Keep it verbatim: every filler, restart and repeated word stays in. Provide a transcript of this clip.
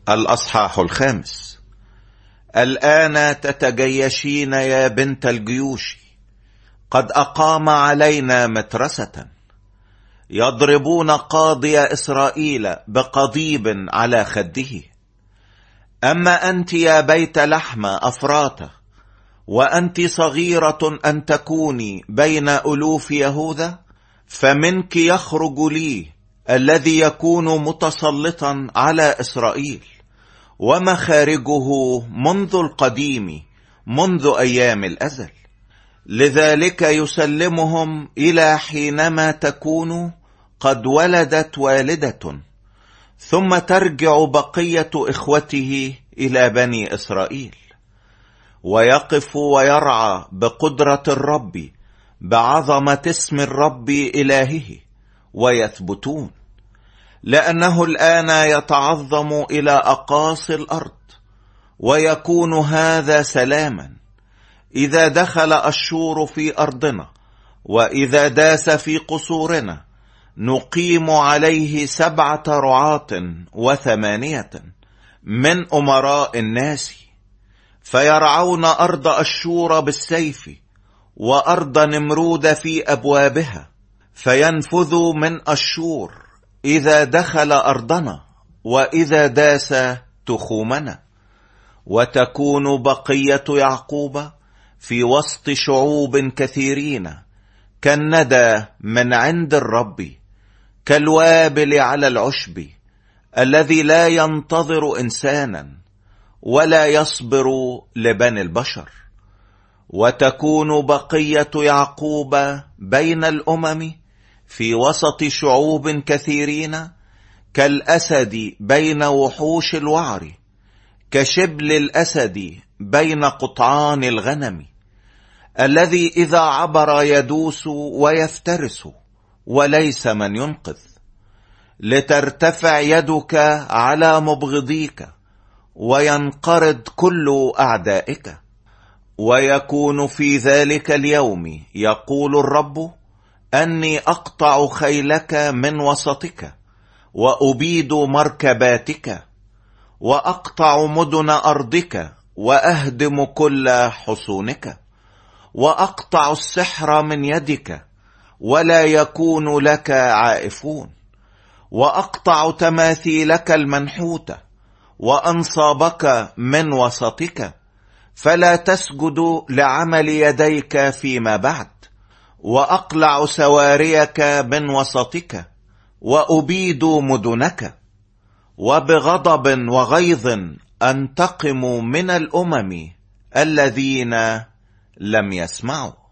الأصحاح الخامس. الآن تتجيشين يا بنت الجيوش، قد أقام علينا مترسة، يضربون قاضي إسرائيل بقضيب على خده. أما أنت يا بيت لحم أفراته، وأنت صغيرة أن تكوني بين ألوف يهوذا، فمنك يخرج لي الذي يكون متسلطا على إسرائيل، ومخارجه منذ القديم، منذ أيام الأزل. لذلك يسلمهم إلى حينما تكون قد ولدت والدة، ثم ترجع بقية إخوته إلى بني إسرائيل، ويقف ويرعى بقدرة الرب، بعظمة اسم الرب إلهه، ويثبتون. لأنه الآن يتعظم إلى أقاصي الأرض، ويكون هذا سلاما إذا دخل أشور في أرضنا، وإذا داس في قصورنا. نقيم عليه سبعة رعاة وثمانية من أمراء الناس، فيرعون أرض أشور بالسيف، وأرض نمرود في أبوابها، فينفذوا من أشور إذا دخل أرضنا، وإذا داس تخومنا. وتكون بقية يعقوب في وسط شعوب كثيرين كالندى من عند الرب، كالوابل على العشب الذي لا ينتظر إنسانا، ولا يصبر لبني البشر. وتكون بقية يعقوب بين الأمم في وسط شعوب كثيرين كالأسد بين وحوش الوعر، كشبل الأسد بين قطعان الغنم، الذي إذا عبر يدوس ويفترس، وليس من ينقذ. لترتفع يدك على مبغضيك، وينقرض كل أعدائك. ويكون في ذلك اليوم، يقول الرب، أني أقطع خيلك من وسطك، وأبيد مركباتك، وأقطع مدن أرضك، وأهدم كل حصونك، وأقطع السحر من يدك، ولا يكون لك عائفون، وأقطع تماثيلك المنحوتة، وأنصابك من وسطك، فلا تسجد لعمل يديك فيما بعد. وأقلع سواريك من وسطك، وأبيد مدنك، وبغضب وغيظ أنتقم من الأمم الذين لم يسمعوا.